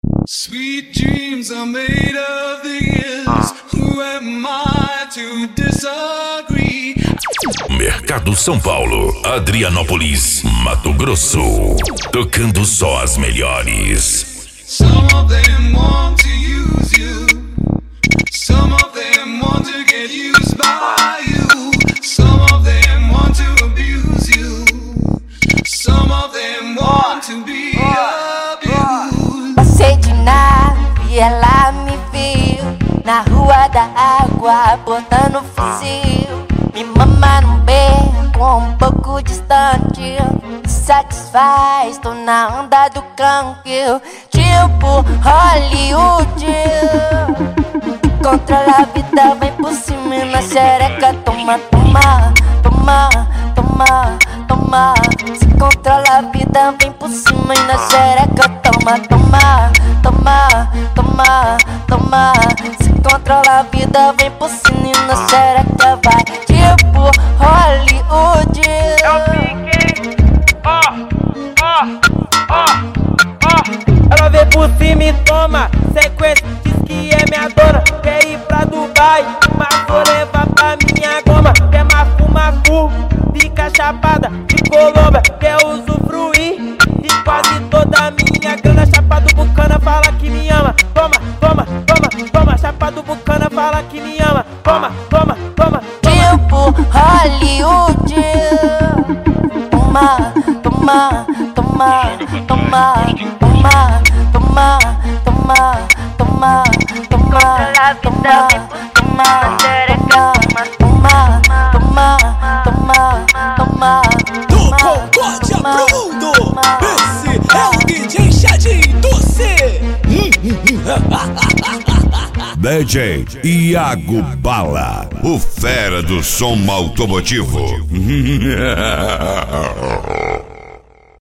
Sweet dreams are made of these. Who am I to disagree? Mercado São Paulo, Adrianópolis, Mato Grosso. Tocando só as melhores. Some of them want to use you. Some of them want to get used by you. Some of them want to abuse you. Some of them want to be abused. Passei de nave e ela me viu na rua da água, botando fuzil. Me mama num beco um pouco distante, me satisfaz, tô na onda do canque. Tipo Hollywood, controla a vida, vem por cima e na xereca. Toma, toma, toma, toma, toma. Se controla a vida, vem por cima e na xereca. Toma, toma, toma, toma, toma. Se controla a vida, vem por cima e na xereca. Vai tipo Hollywood. Eu fiquei, Ela vem por cima e toma sequência, diz que é minha dona. Quer ir pra Dubai, mas vou levar pra minha goma. Quer mafu, fica chapada de Colômbia. Quer usufruir de quase toda a minha grana. Chapa do Bucana fala que me ama. Toma, toma, toma, toma. Chapa do Bucana fala que me ama. Toma, toma, toma, toma. Tipo Hollywood. Toma, toma, toma, toma, toma, toma, toma, toma, toma, toma, toma, toma, toma, toma, toma. Do Concórdia pro mundo, esse é o DJ Chadinho do C. DJ Iago Bala, o fera do som automotivo.